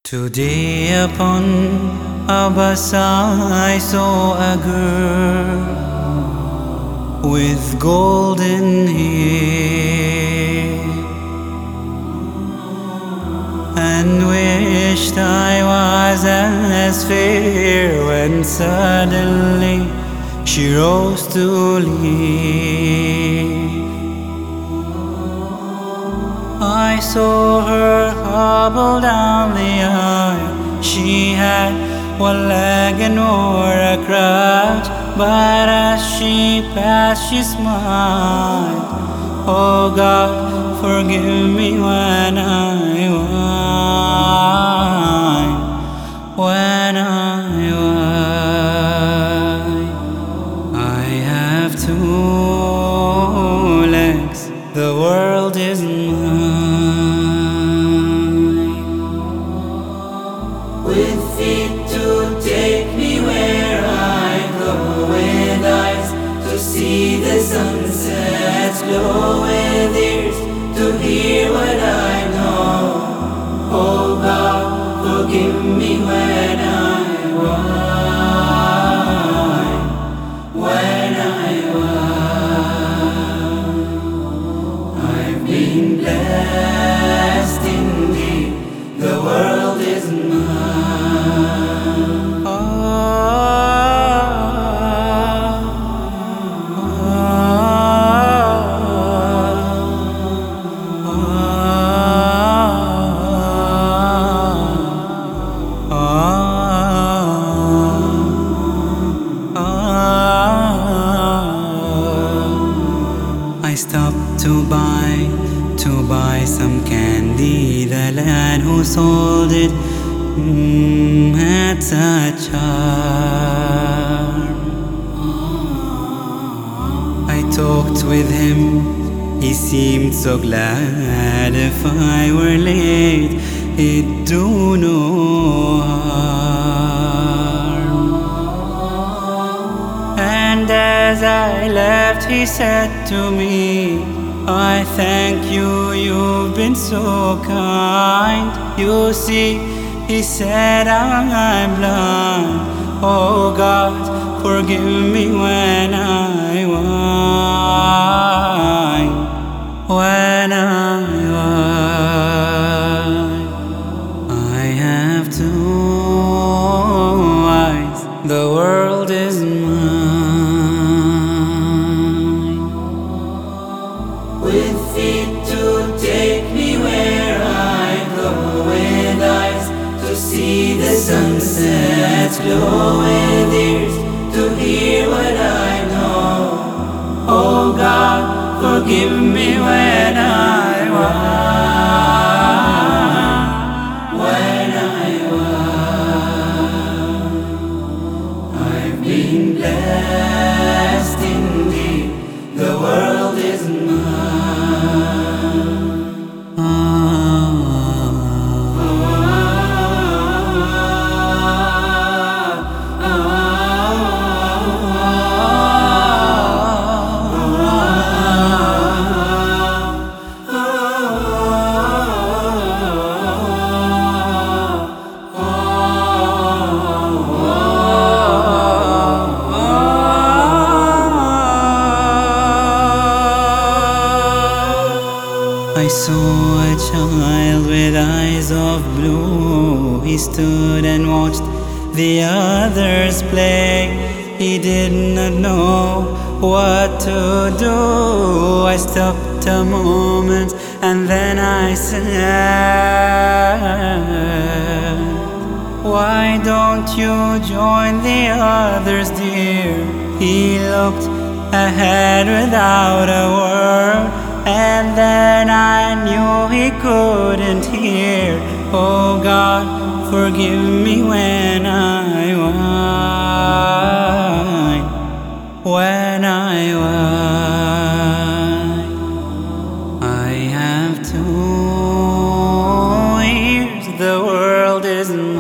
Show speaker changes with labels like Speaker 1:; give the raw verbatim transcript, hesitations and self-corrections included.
Speaker 1: Today upon a bus I saw a girl with golden hair, and wished I was as fair, when suddenly she rose to leave. I saw her hobble down the aisle. She had one leg and wore a crutch, but as she passed she smiled. Oh God, forgive me when I whine, when I whine. I have two legs, the world is mine.
Speaker 2: With feet to take me where I go, with eyes to see the sunsets glow, with ears to hear what I know. Oh God, forgive me when I whine, when I whine. I've been blessed indeed, the world is mine.
Speaker 1: I stopped to buy, to buy some candy. The lad who sold it mm, had such charm. I talked with him, he seemed so glad. If I were late, he'd do no harm. And as I left, he said to me, I thank you, you've been so kind. You see, he said, I'm blind. Oh God, forgive me when I whine, when I whine. I have two eyes, the world is mine.
Speaker 2: With feet to take me where I go, with eyes to see the sunsets glow, with ears to hear what I know. Oh God, forgive me when I whine, when I whine. I've been blessed indeed, the world is mine.
Speaker 1: I saw a child with eyes of blue. He stood and watched the others play. He did not know what to do. I stopped a moment and then I said, why don't you join the others, dear? He looked ahead without a word, and then I knew he couldn't hear. Oh God, forgive me when I whine, when I whine. I have two ears, the world is mine.